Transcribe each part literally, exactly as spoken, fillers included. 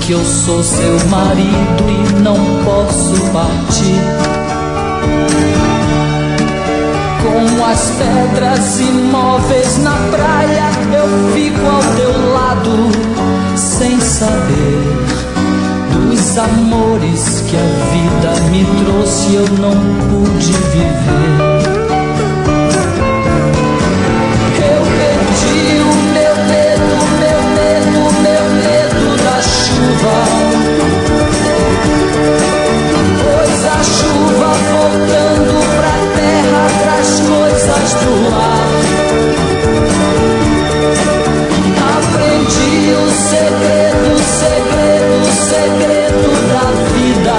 que eu sou seu marido e não posso partir. Com as pedras imóveis na praia, eu fico ao teu lado, sem saber dos amores que a vida me trouxe e eu não pude viver. Eu perdi o meu medo, meu medo, meu medo da chuva, pois a chuva voltando pra terra traz coisas do ar. Aprendi o segredo, segredo, segredo da vida,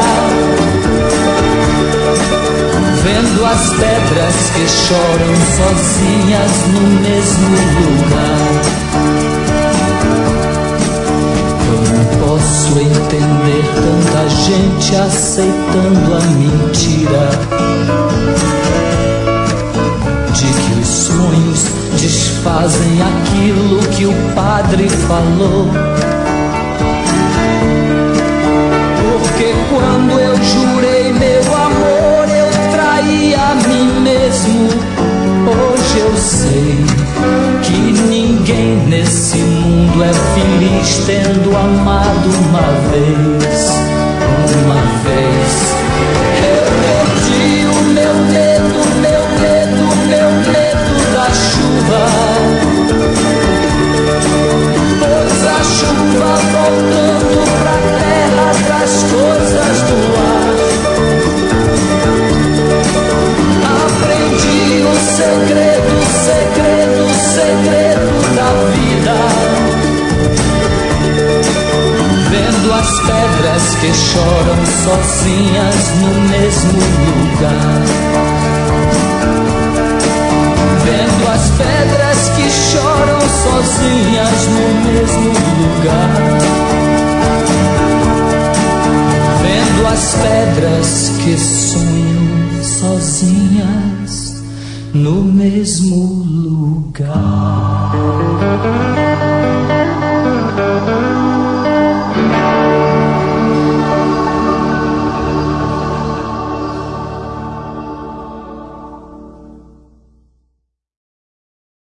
vendo as pedras que choram sozinhas no mesmo lugar. Eu não posso entender tanta gente aceitando a mentira de que os sonhos desfazem aquilo que o padre falou. Porque quando eu jurei meu amor, eu traí a mim mesmo. Hoje eu sei que ninguém nesse mundo é feliz tendo amado uma vez, uma vez. Eu perdi o meu medo, meu medo, meu medo da chuva, pois a chuva voltando pra terra traz coisas do ar. Aprendi o segredo, segredo, segredo da vida, vendo as pedras que choram sozinhas no mesmo lugar. Vendo as pedras que choram sozinhas no mesmo lugar. Vendo as pedras que sonham sozinhas no mesmo lugar.